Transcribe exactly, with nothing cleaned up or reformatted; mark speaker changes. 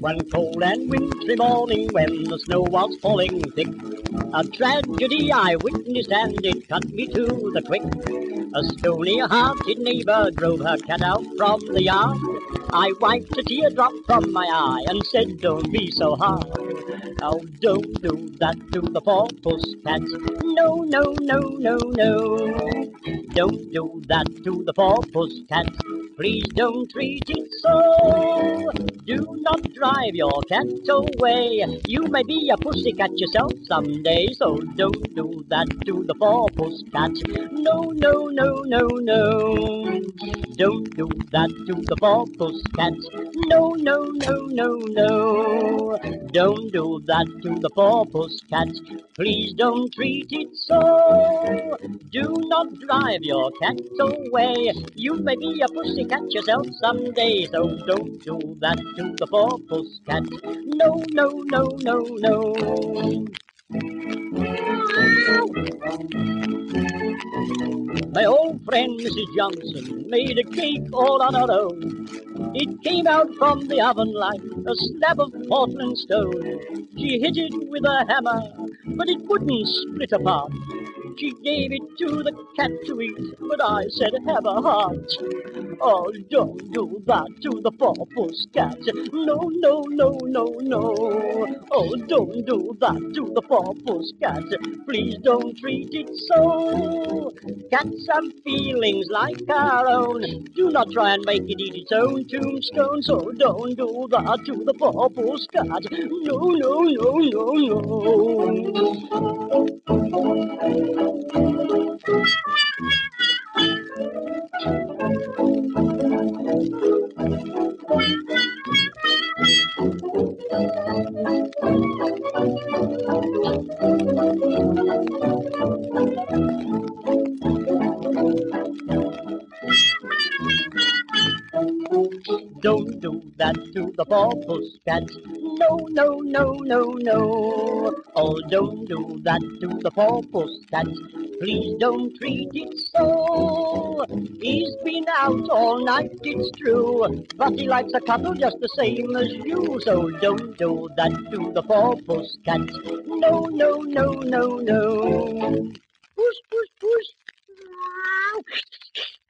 Speaker 1: One cold and wintry morning when the snow was falling thick, a tragedy I witnessed and it cut me to the quick. A stony-hearted neighbor drove her cat out from the yard. I wiped a teardrop from my eye and said, don't be so hard. Oh, don't do that to the poor pusscat. No, no, no, no, no. Don't do that to the poor pusscat. Please don't treat it so. Do not drive your cat away. You may be a pussycat yourself someday, so don't do that to the poor pusscat. No, no, no, no, no. Don't do that to the poor pusscat. No, no, no, no, no. Don't do that to the poor pusscat. Please don't treat it so. Do not drive your cat away. You may be a pussycat yourself someday, so don't do that to the poor pusscat. No, no, no, no, no. My old friend Missus Johnson made a cake all on her own. It came out from the oven like a slab of Portland stone. She hit it with a hammer, but it wouldn't split apart. She gave it to the cat to eat, but I said, have a heart. Oh, don't do that to the poor pusscat. No, no, no, no, no. Oh, don't do that to the poor pusscat. Please don't treat it so. Cats have feelings like our own. Do not try and make it eat its own tombstone. So don't do that to the poor pusscat. No, no, no, no, no. Don't do that to the poor pusscat. No, no, no, no, no. Oh, don't do that to the poor pusscat. Please don't treat it so. He's been out all night, it's true, but he likes a cuddle just the same as you. So don't do that to the poor pusscat. No, no, no, no, no. Push, push, push.